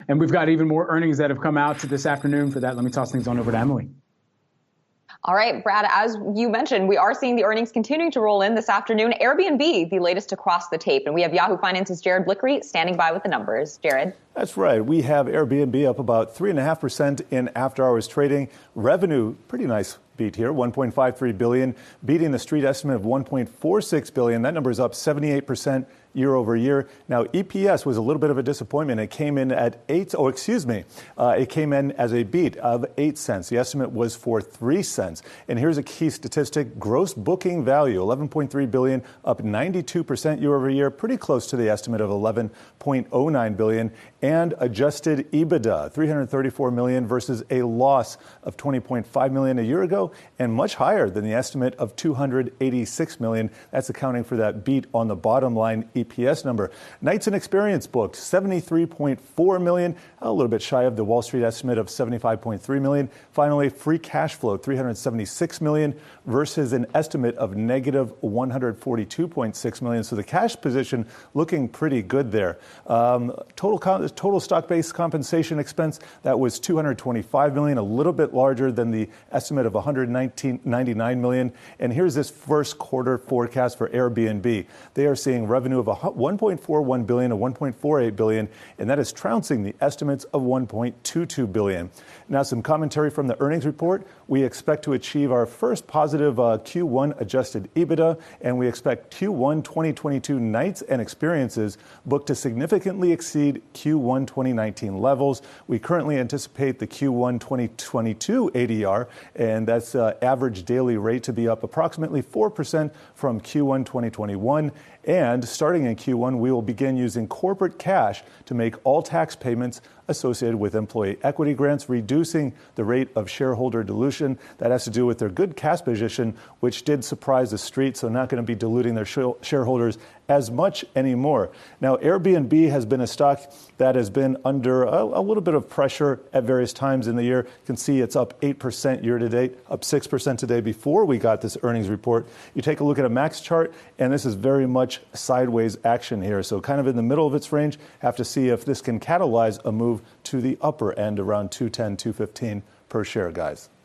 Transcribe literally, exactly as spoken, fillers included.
And we've got even more earnings that have come out this afternoon. For that, let me toss things on over to Emily. All right, Brad, as you mentioned, we are seeing the earnings continuing to roll in this afternoon. Airbnb, the latest to cross the tape. And we have Yahoo Finance's Jared Blickery standing by with the numbers. Jared? That's right. We have Airbnb up about three point five percent in after-hours trading. Revenue, pretty nice beat here, one point five three billion dollars, beating the street estimate of one point four six billion dollars. That number is up seventy-eight percent year over year. Now, E P S was a little bit of a disappointment. It came in at eight, oh, excuse me, uh, it came in as a beat of eight cents. The estimate was for three cents. And here's a key statistic. Gross booking value, eleven point three billion dollars, up ninety-two percent year over year, pretty close to the estimate of eleven point oh nine billion dollars. And adjusted EBITDA, three hundred thirty-four million dollars versus a loss of twenty point five million dollars a year ago, and much higher than the estimate of two hundred eighty-six million dollars. That's accounting for that beat on the bottom line E P S number. Nights and experience booked, seventy-three point four million dollars, a little bit shy of the Wall Street estimate of seventy-five point three million dollars. Finally, free cash flow, three hundred seventy-six million dollars versus an estimate of negative one hundred forty-two point six million dollars. So the cash position looking pretty good there. Um, total con- total stock-based compensation expense, that was two hundred twenty-five million dollars, a little bit larger than the estimate of one hundred ninety-nine million dollars. And here's this first quarter forecast for Airbnb. They are seeing revenue of one point four one billion dollars to one point four eight billion dollars, and that is trouncing the estimates of one point two two billion dollars. Now, some commentary from the earnings report. We expect to achieve our first positive uh, Q one adjusted EBITDA, and we expect Q one twenty twenty-two nights and experiences booked to significantly exceed Q one twenty nineteen levels. We currently anticipate the Q one twenty twenty-two A D R, and that's uh, average daily rate, to be up approximately four percent from Q one twenty twenty-one. And starting in Q one, we will begin using corporate cash to make all tax payments associated with employee equity grants, reducing the rate of shareholder dilution. That has to do with their good cash position, which did surprise the street, so not going to be diluting their sh- shareholders as much anymore. Now, Airbnb has been a stock that has been under a, a little bit of pressure at various times in the year. You can see it's up eight percent year to date, up six percent today before we got this earnings report. You take a look at a max chart, and this is very much sideways action here. So kind of in the middle of its range, have to see if this can catalyze a move to the upper end around two ten, two fifteen per share, guys.